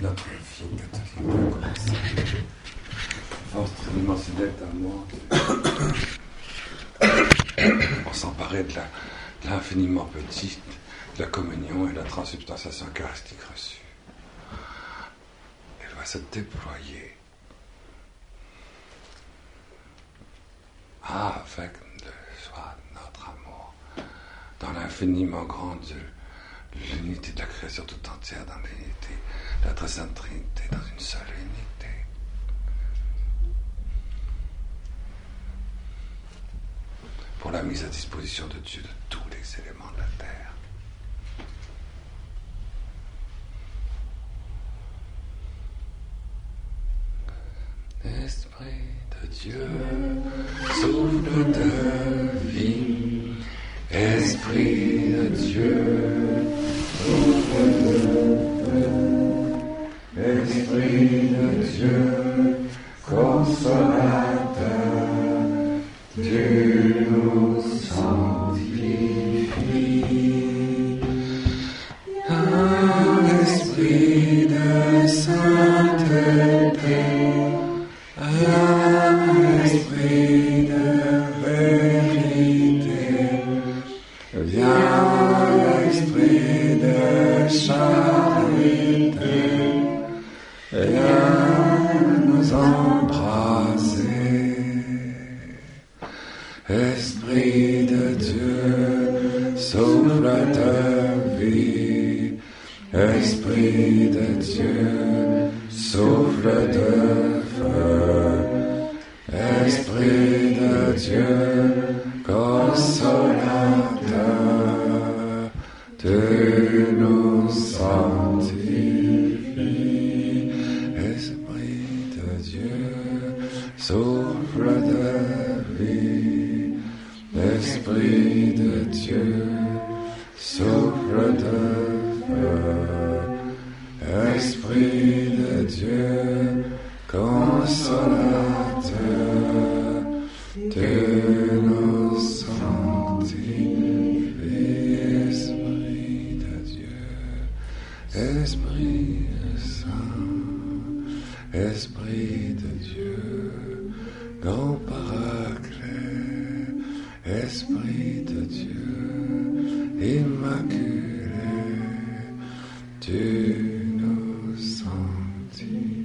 notre vie catholique va commencer. Force l'immense dette à moi. On s'emparait de l'infiniment petite, de la communion et de la transsubstantiation eucharistique reçue. Elle va se déployer avec le joie de notre amour dans l'infiniment grand Dieu, l'unité de la création tout entière dans l'unité de la très sainte Trinité, dans une seule unité. Pour la mise à disposition de Dieu de tous les éléments de la terre. Esprit de Dieu, souffle de vie, Esprit de Dieu, souffle de vie, Esprit de Dieu, consolateur, tu nous sanctifies. Esprit de sainteté, Esprit de vérité, viens, Esprit de charité, viens nous embrasser. Esprit de Dieu, souffle de vie, Esprit de Dieu, souffle de feu, Esprit de Dieu, consolateur, tu nous sanctifies. Esprit de Dieu, souffle de vie, Esprit de Dieu, souffle de feu, Esprit de Dieu, consolateur, tu nous sanctifies. Esprit de Dieu, Esprit Saint, Esprit de Dieu, grand paraclet, Esprit de Dieu, immaculé, tu nous sanctifies.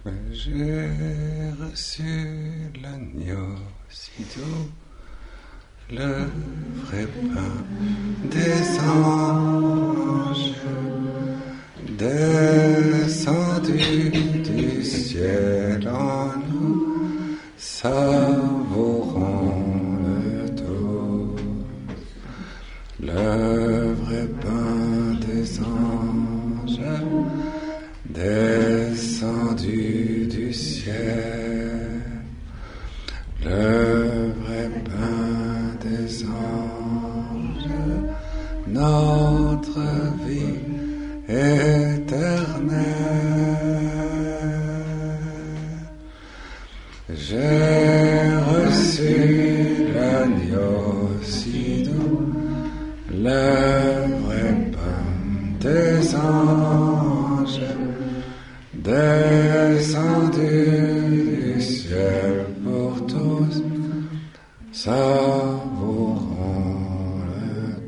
J'ai reçu l'agneau si doux, le vrai pain des anges, descendu du ciel en nous, savourons le tout. Le vrai pain des anges, descendu du ciel, le vrai pain des anges, notre vie éternelle. J'ai reçu l'agneau si doux, le vrai pain des anges, descendu du ciel pour tous, savourons le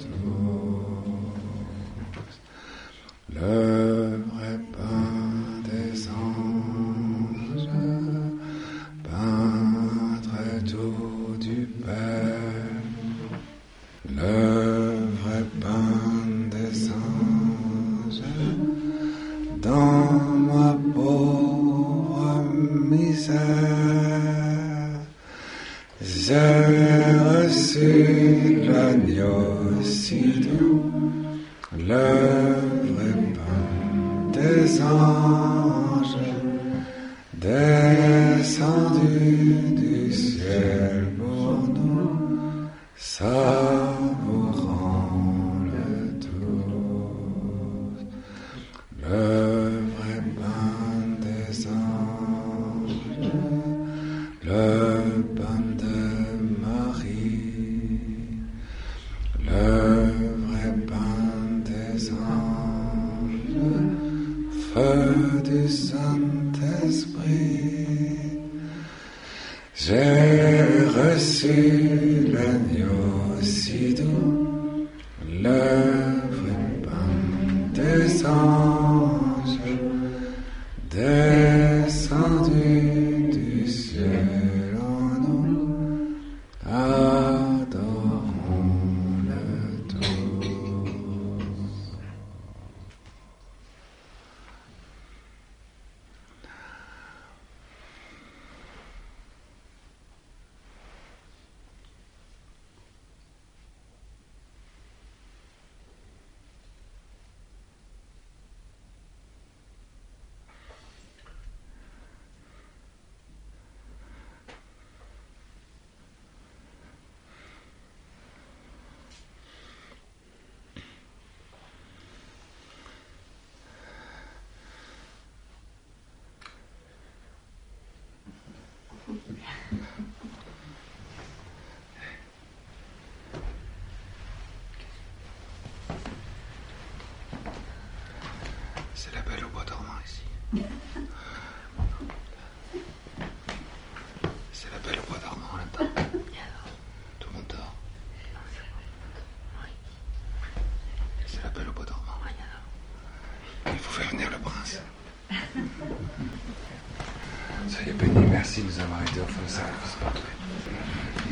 tous. Le vrai pain des anges, pain très doux du Père, le vrai pain des anges, dans ma pauvre misère, j'ai reçu l'agneau si doux, le vrai pain des anges, descendu du ciel pour nous, savourons le tous. Le vrai pain des anges, le pain de Marie, le vrai pain des anges, feu du Saint-Esprit. J'ai reçu l'agneau si doux, le vrai pain des anges, descendu du ciel en nous, adorons le tout. C'est la Belle au bois dormant ici. C'est la Belle au bois dormant là-dedans. Tout le monde dort. C'est la Belle au bois dormant. Il faut faire venir le prince. Soyez bénis, merci de nous avoir aidés au feu de sacrifice partout.